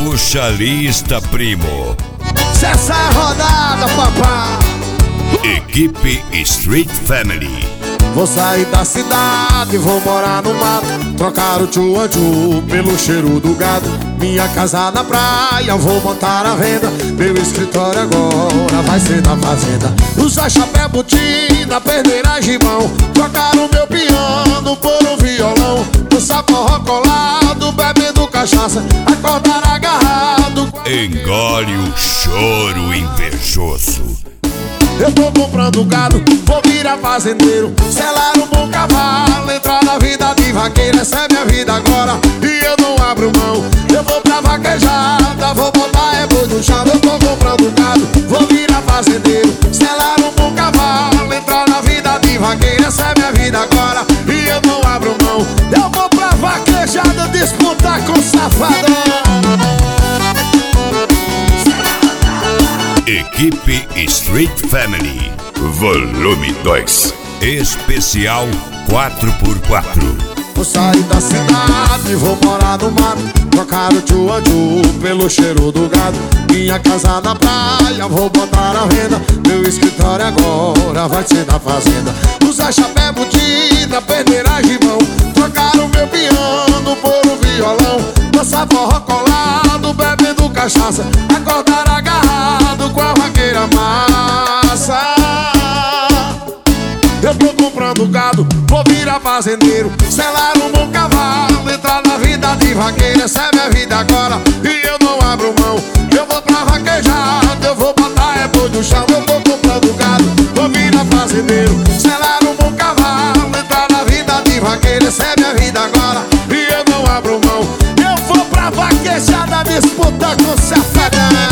Puxa a lista, primo. Cessa a rodada, papá. Equipe Street Family. Vou sair da cidade, vou morar no mato, trocar o tchu-tchu pelo cheiro do gado. Minha casa na praia, vou montar a venda. Meu escritório agora vai ser na fazenda. Usar chapéu, botina, perder a gibão, trocar o meu piano por um violão. Dançar forró colado, bebendo cachaça, acordar agarrado. Engole o choro invejoso. Eu tô comprando gado, vou virar fazendeiro, selar um bom cavalo, entrar na vida de vaqueiro. Essa é minha vida agora e eu não abro mão. Eu vou pra vaquejada, vou botar boi no chão. Eu tô comprando gado, vou virar fazendeiro, selar um bom cavalo, entrar na vida de vaqueiro. Essa é minha vida agora e eu não abro mão. Eu vou pra vaquejada disputar com safadão. Equipe Street Family. Volume 2. Especial 4x4. Vou sair da cidade, vou morar no mato, trocar o tchu-tchu pelo cheiro do gado. Minha casa na praia, vou botar a venda. Meu escritório agora vai ser na fazenda. Usar chapéu, botina, perder a gibão, trocar o meu piano por um violão. Dançar forró colado, bebendo cachaça, acordar agarrado com a vaqueira massa. Eu tô comprando gado, vou virar fazendeiro, selar um bom cavalo, entrar na vida de vaqueiro. Essa é minha vida agora e eu não abro mão. Eu vou pra vaquejada, eu vou botar boi no chão. Eu tô comprando gado, vou virar fazendeiro, selar um bom cavalo, entrar na vida de vaqueiro. Essa é minha vida agora e eu não abro mão. Eu vou pra vaquejada disputar com safadão.